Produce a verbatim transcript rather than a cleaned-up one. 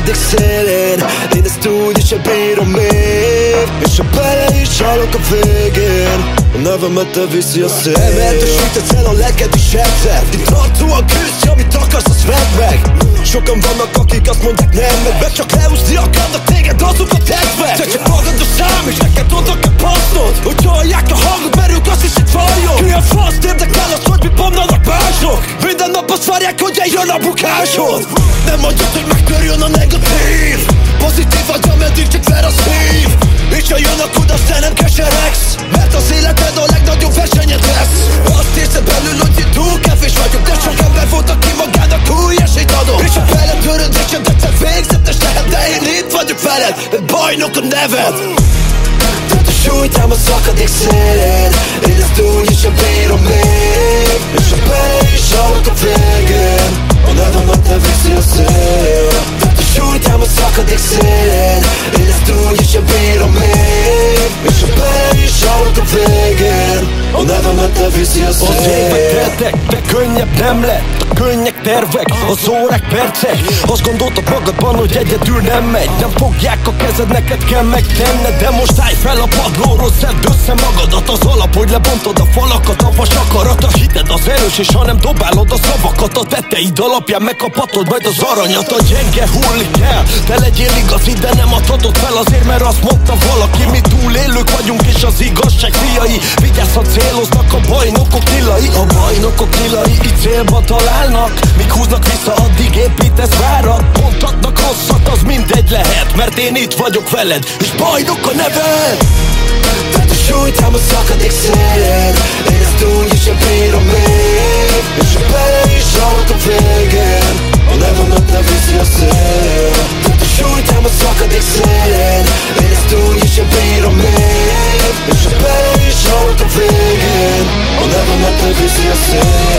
szakadék szélén. Én ezt úgy is bírom még, és ha bele is csalok a végén, a nevemet te viszi a szél. Emeltesített el a leked is egyszer. Itt tartóan küzdj, amit akarsz, azt vedd meg. Sokan vannak, akik azt mondják nem, meg be csak leúszni akarnak téged, azok a tetszve. Te csak magad a szám, és neked tudnak a passznod, hogy hallják a hangot, mert ők azt hiszed vajon. Milyen fasz érdekel az, hogy mit mondanak mások. Minden nap azt várják, hogy eljön a bukásod. Nem mondjad, hogy megtörjön a negatív. Pozitív vagy, ameddig csak ver a szív. És ha jön a kudarc, te nem keseregsz, mert az életed a legnagyobb versenyed lesz. Azt érzed belül, hogy itt túl kevés vagyok, de sok ember volt, aki magának új esélyt adott. És ha beletöröd, és sem tetszett végzetes lehet, de én itt vagyok veled, mert bajnok a neved. Tehát a súlytám a szakadék szélén, én ezt úgy is sem bírom még, és ha bele is csalok a végén, a nevemet te viszi a szél. Tehát a súlytám a szakadék szélén, én ezt úgy is sem bírom még, és ha bele is csalok a végén, a nevemet te viszi a szél. Az évek teltek, de könnyebb nem lett. Könnyek tervek, az órák percek. Azt gondoltad magadban, hogy egyedül nem megy. Nem fogják a kezed, neked kell megtenned. De most állj fel a padlóról, szedd össze magadat. Az alap, hogy lebontod a falakat, a vas akarat. A hited az erős, és ha nem dobálod a szavakat, a tetteid alapján megkaphatod majd az aranyat. A gyenge hullik el, te legyél igazi, de nem adhatod fel azért, mert azt mondta valaki. Mi túlélők vagyunk, és az igazság fiai. Vigyázz, ha céloznak a bajnokok nilai. A bajnokok nilai így célba találnak, míg húznak vissza, addig építesz várat. Mondhatnak rosszat, az mindegy lehet, mert én itt vagyok veled, és bajnok a neved. Tehát a súlytám a szakadék szélén, én ezt úgy is sem bírom még, és ha bele is csalok a végén, a nevemet te viszi a szél. Tehát a súlytám a szakadék szélén, én ezt úgy is sem bírom még, és ha bele is csalok a végén, a nevemet te viszi a szél.